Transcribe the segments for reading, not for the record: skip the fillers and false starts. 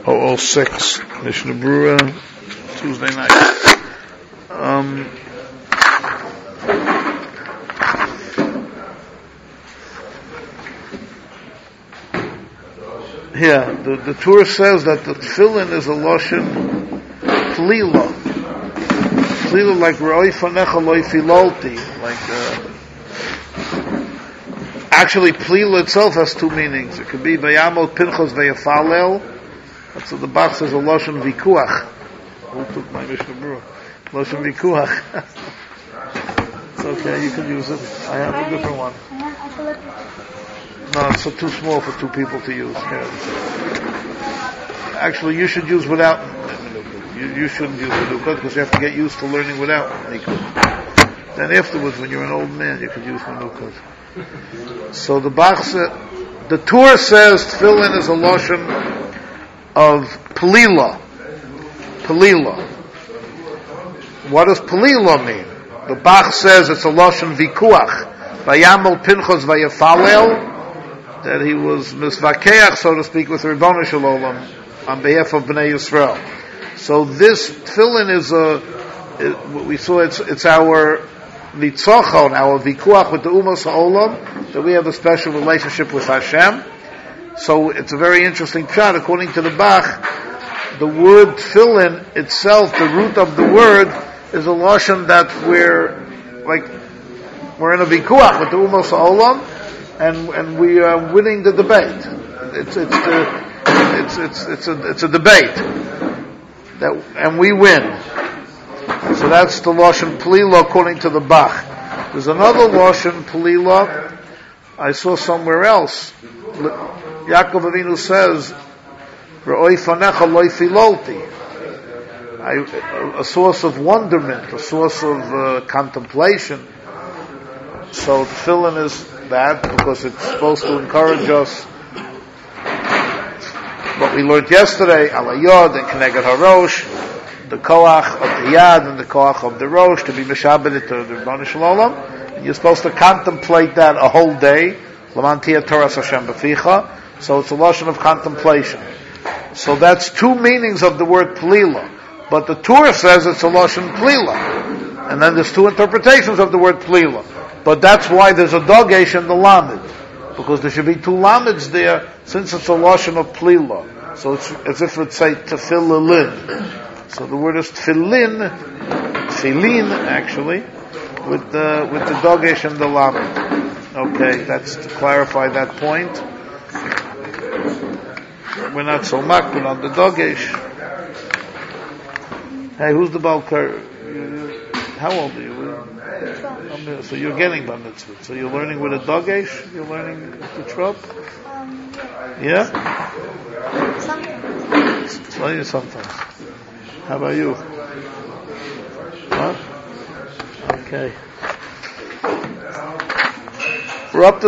006, Mishnah Brura, Tuesday night. Here, the Torah says that the tefillin is a lashon plila. Plila like roi fanecha loi filolti. Actually, plila itself has two meanings. It could be vayamol pinchos vayafalel. That's what the Bach says, a lashon vikuach. Who took my Mishnah Brura? Lashon vikuach. It's okay, you can use it. I have a different one. No, it's too small for two people to use. Yeah. Actually, you should use without. You shouldn't use Menuka because you have to get used to learning without Menuka. Then afterwards, when you're an old man, you could use Menuka. So the Bach said, the Torah says tefillin is a lashon of pelila. Pelila. What does pelila mean? The Bach says it's a lashon vikuach. Vayamol pinchos vayafalel. That he was misvakeach, so to speak, with Ribono Shel Olam on behalf of Bnei Yisrael. So this tefillin is we saw it's our nitzochon, our vikuach with the Umos HaOlam, that we have a special relationship with Hashem. So it's a very interesting pshat. According to the Bach, the word tefillin itself, the root of the word, is a lashon that we're in a vikuach with the Umos HaOlam, and we are winning the debate. It's a debate and we win. So that's the lashon pelila according to the Bach. There's another lashon pelila I saw somewhere else. Yaakov Avinu says, "Ra'oi fanecha loy filolti," a source of wonderment, a source of contemplation. So tefillin is that because it's supposed to encourage us. What we learned yesterday, ala yod and keneged harosh, the koach of the yad and the koach of the rosh, to be mishabed to the Ribono Shel Olam. And you're supposed to contemplate that a whole day. Laman tia Torah Hashem b'ficha. So it's a lashon of contemplation. So that's two meanings of the word pelila. But the Torah says it's a lashon pelila. And then there's two interpretations of the word pelila. But that's why there's a dogesh in the lamed, because there should be two lameds there, since it's a lashon of plila. So it's as if it say tefillin. So the word is tefillin actually, with the dogesh and the lamed. Okay, that's to clarify that point. We're not so makbid on the dogesh. Hey, who's the balkar? How old are you? So you're getting bar mitzvah. So you're learning with a dogesh? You're learning with the trop? Yeah? Sometimes. How about you? Huh? Okay. We're up to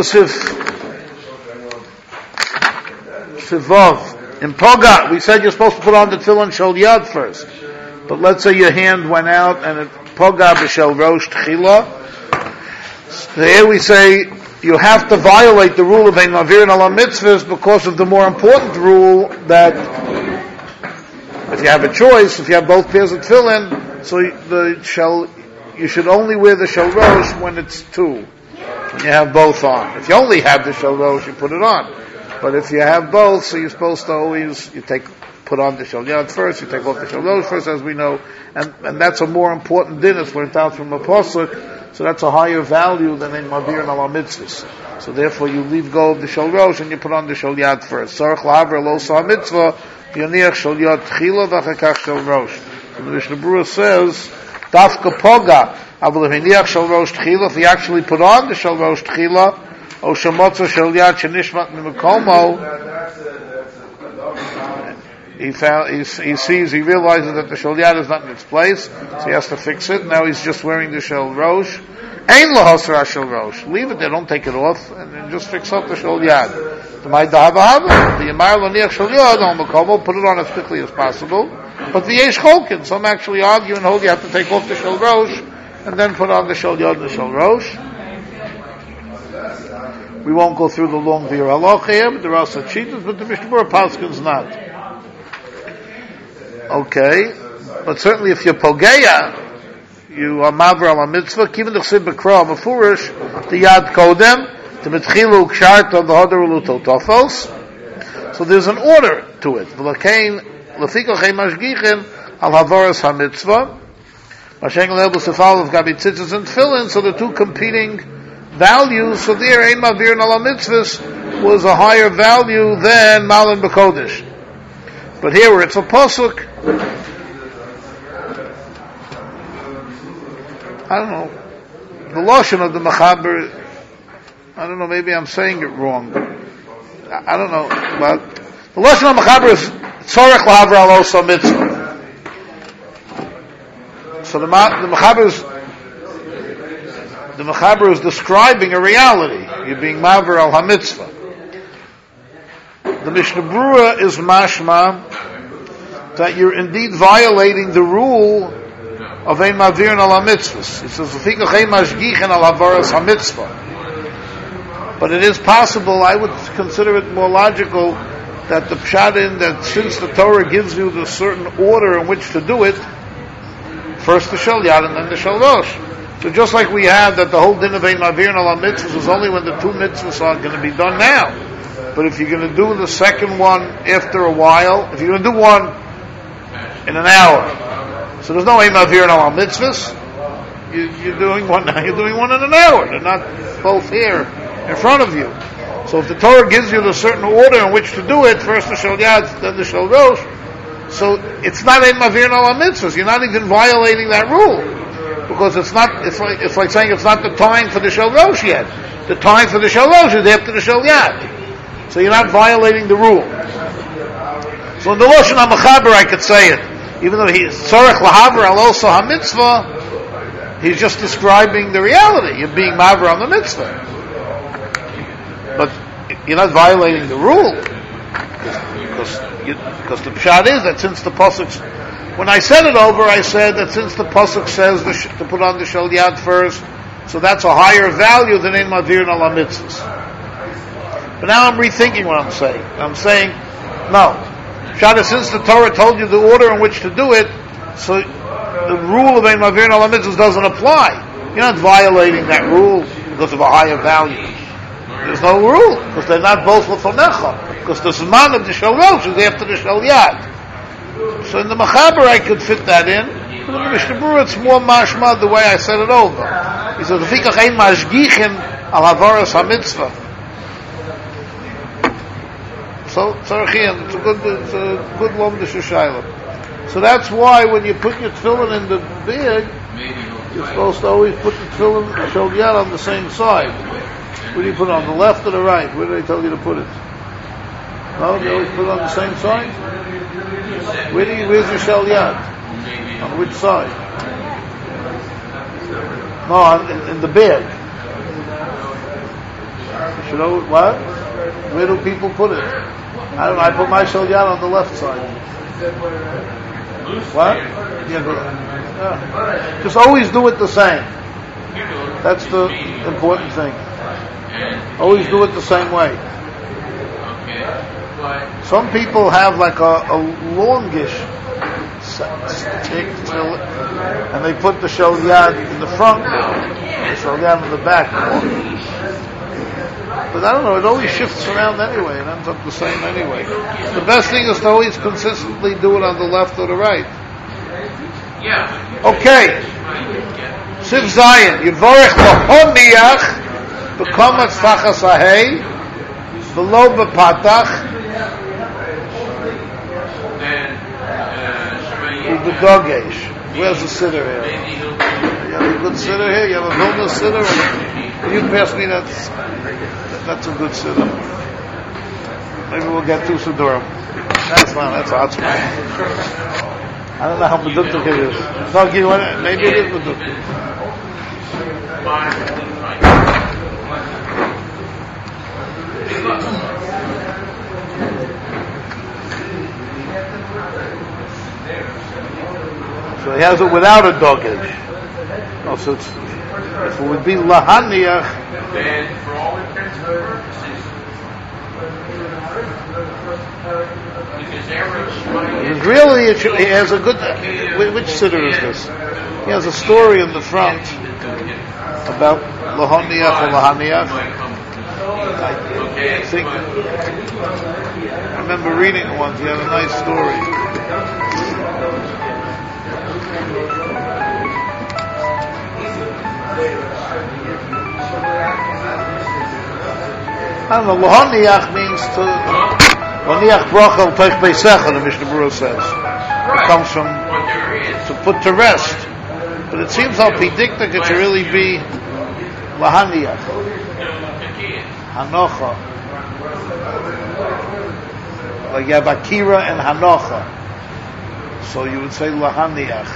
Sivav. In Poga, we said you're supposed to put on the tefillin shel yad first. But let's say your hand went out and it Poga b'shel rosh tchila. Here we say you have to violate the rule of ein mavirin ala mitzvahs because of the more important rule that if you have a choice, if you have both pairs of tefillin, so you should only wear the shel rosh when it's two, when you have both on. If you only have the shel rosh, you put it on. But if you have both, so you're supposed to always put on the shel yad first, you take off the shel rosh first, as we know, and that's a more important din. It's learned out from a pasuk. So that's a higher value than in Mavir and Ala Mitzvahs. So therefore you leave go of the Shel Rosh and you put on the Shel Yad first. Sarach Lahaver Lo Sa Mitzvah, Yoniach Shel Yad Tchila V'achakach Shel Rosh. So the Mishnah Brura says, Dafka Poga, Aval Yoniach Shel Rosh Tchila, if he actually put on the Shel Rosh Tchila, O Shemotza Shel Yad Shenishmat Mimakomo, he realizes that the Shel Yad is not in its place, so he has to fix it. Now he's just wearing the Shel Rosh. Ein lahasra Shel Rosh. Leave it there, don't take it off, and then just fix up the Shel Yad. The Yamar Laniach Shel Yad on Makomo, put it on as quickly as possible. But the Yesh Cholkin, some actually argue and hold you have to take off the Shel Rosh, and then put on the Shel Yad and the Shel Rosh. We won't go through the long Vir Halacha here, but there are such cheetahs, but the Mishnah Brura Paskins not. Okay, but certainly if you're pogeya, you are maver al mitzvah. Kiven d'chsid b'kra mefurish the yad kodem the mitchilu ksharta v'hoder uluto tofos. So there's an order to it. V'lakein lefikach ein mashgichin al havaras hamitzvah. Masheng le'el b'sefal of gabi tzitzis and tefillin. So the two competing values. So there, ein mavir al mitzvahs was a higher value than malin b'kodesh. But here, where it's a pasuk, I don't know, the lashon of the Mechaber, I don't know, maybe I'm saying it wrong. I don't know, but the lashon of the Mechaber is tzorech lahaver al osa mitzvah. So the Mechaber is describing a reality. You're being maver al ha-mitzvah. The Mishnah Berurah is mashma that you're indeed violating the rule of ein mavir al ha-mitzvahs. It says lefikach ein mashgichin al havaras ha-mitzvah. But it is possible, I would consider it more logical, that the pshat in that since the Torah gives you the certain order in which to do it, first the shel yad and then the shel rosh. So just like we have that the whole din of ein mavir al ha-mitzvahs is only when the two mitzvahs are going to be done now. But if you're going to do the second one after a while, if you're going to do one in an hour, so there's no ein mavir al mitzvahs. You're doing one now. You're doing one in an hour. They're not both here in front of you. So if the Torah gives you the certain order in which to do it, first the shel yad, then the shel rosh, so it's not ein mavir al mitzvahs. You're not even violating that rule because it's not. It's like saying it's not the time for the shel rosh yet. The time for the shel rosh is after the shel yad. So you're not violating the rule. So in the Lashon HaMechaber I could say it. Even though he's tzorech lahaver al osa ha-mitzvah, he's just describing the reality. You're being maver on the mitzvah. But you're not violating the rule. Because the pshat is that since the pasuk, when I said it over, I said that since the pasuk says to put on the shel yad first, so that's a higher value than ein mavir al ha-mitzvahs. But now I'm rethinking what I'm saying. I'm saying, no. Shada, since the Torah told you the order in which to do it, so the rule of ein mavir al ha-mitzvahs doesn't apply. You're not violating that rule because of a higher value. There's no rule, because they're not both lefonecha. Because the zman of the shel rosh is after the shel yad. So in the Mechaber I could fit that in. But in the Mishnah Berurah it's more mashma the way I said it over. He says, lefikach ein mashgichin al havaras ha-mitzvah. So it's a good lomdish shayla. So that's why when you put your tefillin in the bag, you're supposed to always put the tefillin shel yad on the same side. Where do you put it, on the left or the right? Where do they tell you to put it? No, they always put it on the same side. Where's your shel yad? On which side? No, in the bag. You should know what? Where do people put it? I don't know. I put my shel yad on the left side. What? Yeah. Just always do it the same. That's the important thing. Always do it the same way. Some people have like a longish stick, and they put the shel yad in the front, the shel yad in the back. But I don't know, it always shifts around anyway, it ends up the same anyway. The best thing is to always consistently do it on the left or the right. Okay. Siv Zayin, Yivorech Lahoniach, B'komat Fachas Ahei, V'lo B'patach, U'B'dogesh. Where's the sitter here? You have a good sitter here? You have a Vilna sitter? Can you pass me that? That's a good sitter. Maybe we'll get two Sidurim. That's fine, that's awesome. I don't know how Beduktik it is. No, maybe it is Beduktik. So he has it without a doggage. No, so it's, if it would be lahaniach, then for all intents and purposes, He has a good. Which siddur is this? He has a story in the front about lahaniach or lahaniach. I think I remember reading it once. He had a nice story. I don't know. Lahaniach means to lahaniach brachal teich beisecha. The Mishnah Berurah says it comes from to put to rest. But it seems how pedictic it should really be lahaniach, hanocha, like you have akira and hanocha. So you would say lahaniach.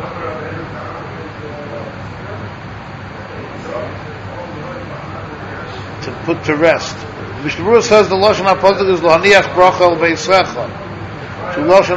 To put to rest. Mishnah Berurah says the lashon hapasuk is lahaniach bracha al beisecha. To lashon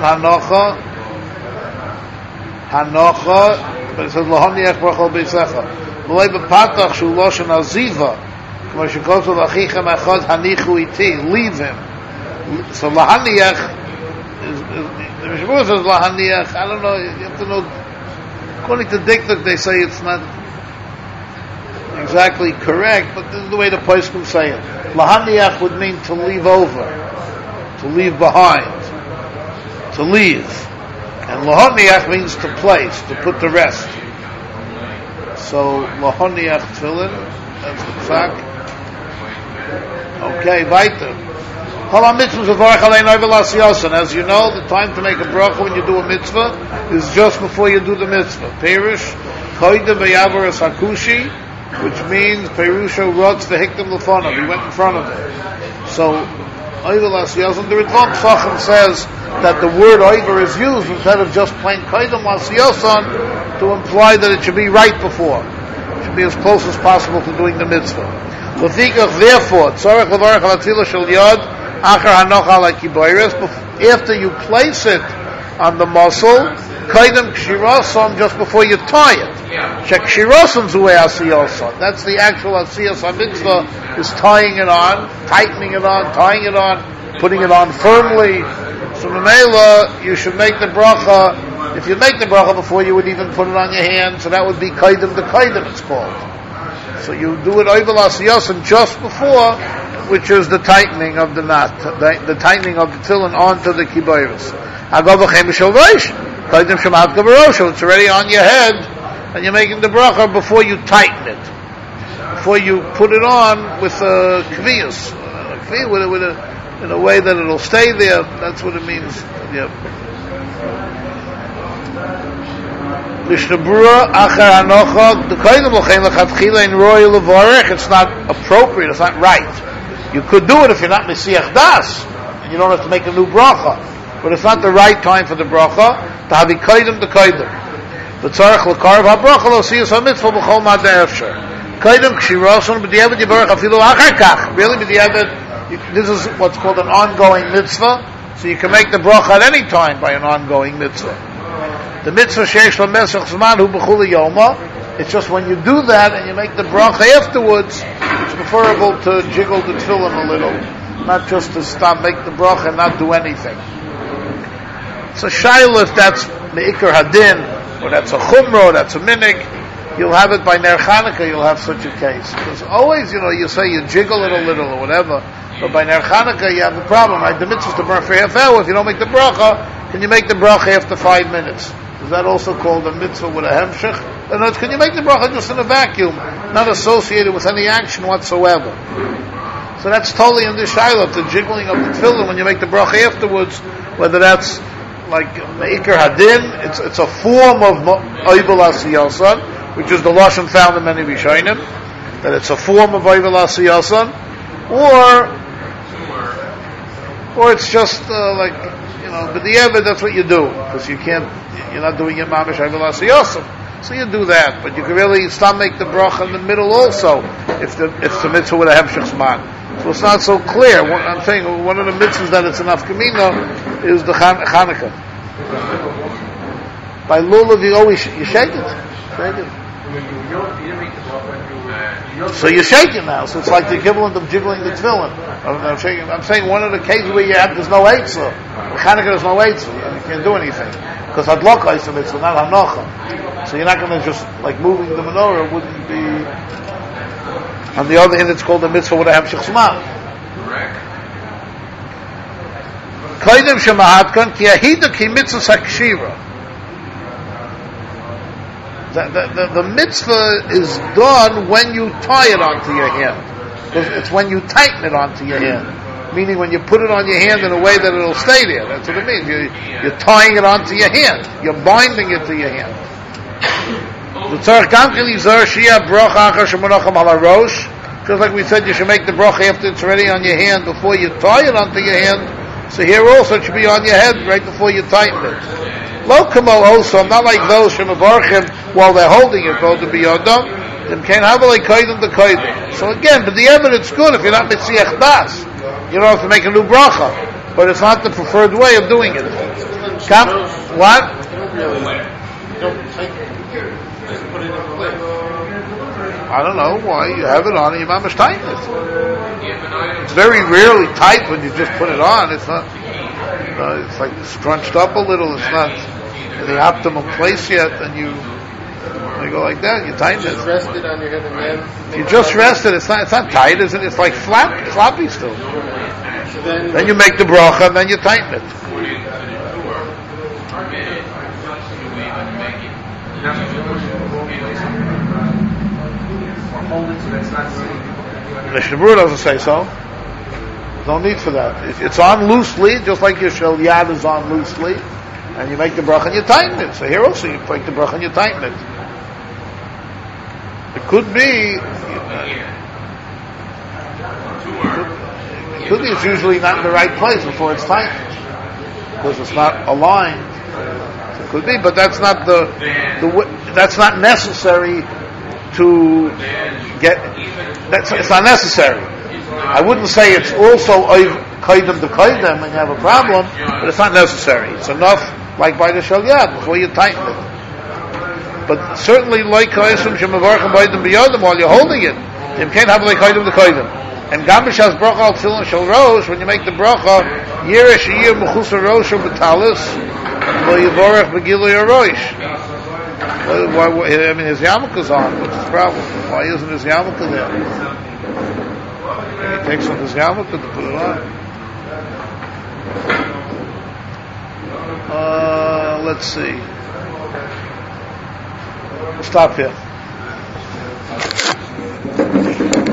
hanocha, but it says lahaniach bracha al beisecha. V'lei b'patach shu lashon aziva, k'ma shekosov achichem echad hanichu iti, leave him. So lahaniach, the Mishnah Berurah says lahaniach. I don't know. You have to know. According to Diktuk, they say it's not exactly correct, but this is the way the poskim say it. Lahaniach would mean to leave over, to leave behind, to leave. And lahaniach means to place, to put to rest. So lahaniach tefillin, that's the psak. Okay, weiter. As you know, the time to make a bracha when you do a mitzvah is just before you do the mitzvah. Perish, koydem v'yavaras hakushi, which means Perusha Rotz v'hiktim l'fonav. He went in front of it. So, Oiver L'Asiyosan, the Ritvan Tzachim says that the word Oiver is used instead of just plain Koydem L'Asiyosan to imply that it should be right before. It should be as close as possible to doing the mitzvah. L'fikach, therefore, Tzorech L'varech L'Atzilah Shel Yod, Achar Hanoch Ala Kiboyres, after you place it on the muscle, Koydem Kshirason, just before you tie it. Shekshiroson's way Asiyoson. That's the actual Asiyos HaMitzvah, is tying it on, tightening it on, tying it on, putting it on firmly. So Mamela, you should make the bracha. If you make the bracha before you would even put it on your hand, so that would be Koydem the Koydem, it's called. So you do it Oivel Asiyoson just before, which is the tightening of the knot, the tightening of the tefillin onto the kiboyres. It's already on your head, and you're making the bracha before you tighten it, before you put it on with a kviyus, in a way that it'll stay there. That's what it means. Yeah. Mishnah Berurah achar hanocha the koydem l'chein lechatchila in royal levarech. It's not appropriate. It's not right. You could do it if you're not mesiach das, and you don't have to make a new bracha. But it's not the right time for the bracha to have koydem the koydem. The tzarech l'karv habracha lo siyas hamitzvah b'chol ma'adeh efshar. Koydem kshirason b'diavad yivarech afilu achar kach. Really, b'diavad, this is what's called an ongoing mitzvah. So you can make the bracha at any time by an ongoing mitzvah. The mitzvah sheish l'mesach zman hu b'chul yoma. It's just when you do that and you make the bracha afterwards, it's preferable to jiggle the tefillin a little, not just to stop, make the bracha and not do anything. So shayla, if that's me'ikar hadin, or that's a chumrah, or that's a minik, you'll have it by Ner Chanukah, you'll have such a case. Because always, you say you jiggle it a little or whatever, but by Ner Chanukah you have the problem, right? The mitzvah is to burn for half hour. If you don't make the bracha, can you make the bracha after 5 minutes? Is that also called a mitzvah with a hemshech? In other words, can you make the bracha just in a vacuum, not associated with any action whatsoever? So that's totally in the shayla, the jiggling of the tefillin when you make the bracha afterwards, whether that's like me'ikar hadin, it's a form of oivel asiyasan, which is the lashon found in many rishonim, that it's a form of oivel asiyasan, or it's just but the ever that's what you do, because you're not doing your mamish oivel asiyasan, so you do that, but you can really stop make the bracha in the middle also, if the mitzvah with a hemshech zman. So it's not so clear. I'm saying one of the mitzvahs that it's enough kamina is the Chanukah. By lulav, you shake it. Shake it. You didn't make the bracha when you So you're shaking now. So it's like the equivalent of jiggling the tefillin. I'm shaking. I'm saying one of the cases where there's no eitzah. Chanukah there's no eitzah. You can't do anything because hadlaka is a mitzvah, not hanocha. So you're not going to just like moving the menorah wouldn't be. On the other hand, it's called a mitzvah with a hamshich zman. Koydem shemahatkan ki ahida ki mitzvah sakshira. The mitzvah is done when you tie it onto your hand. It's when you tighten it onto your hand. Meaning when you put it on your hand in a way that it'll stay there. That's what it means. You're tying it onto your hand. You're binding it to your hand. Just like we said, you should make the bracha after it's already on your hand before you tie it onto your hand. So here also it should be on your head right before you tighten it. Lo kamo also, not like those shemavarchim while they're holding it, called to be yodam. Them can't have like koydem the koydem. So again, but the evidence good if you're not mitziach das. You don't have to make a new bracha, but it's not the preferred way of doing it. What? I don't know why you have it on and you mamish tighten it. It's very rarely tight when you just put it on. It's not. It's like scrunched up a little. It's not in the optimum place yet. And you go like that. You tighten it. Just rest it on your head and then. You just rest it. It's not tight, is it? It's like floppy still. Then you make the bracha and then you tighten it. Mishnah Berurah doesn't say so. There's no need for that. If it's on loosely, just like your shel yad is on loosely, and you make the bracha and you tighten it. So here also you make the bracha and you tighten it. It could be. It could be it's usually not in the right place before it's tightened because it's not aligned. So it could be, but that's not that's not necessary to get. It's not necessary. I wouldn't say it's also koydem to koydem and you have a problem, but it's not necessary. It's enough, like by the shel yad, before you tighten it. But certainly, like koydem shemavarchim koydem biyodem while you're holding it, you can't have like koydem to koydem. And gamish has bracha al tefillin shel rosh when you make the bracha yiresh yir mechus rosh b'talis lo yivorach begilui rosh. I mean, his yarmulke's on. What's the problem? Why isn't his yarmulke there? He takes off his yarmulke to put it on. Let's see. We'll stop here.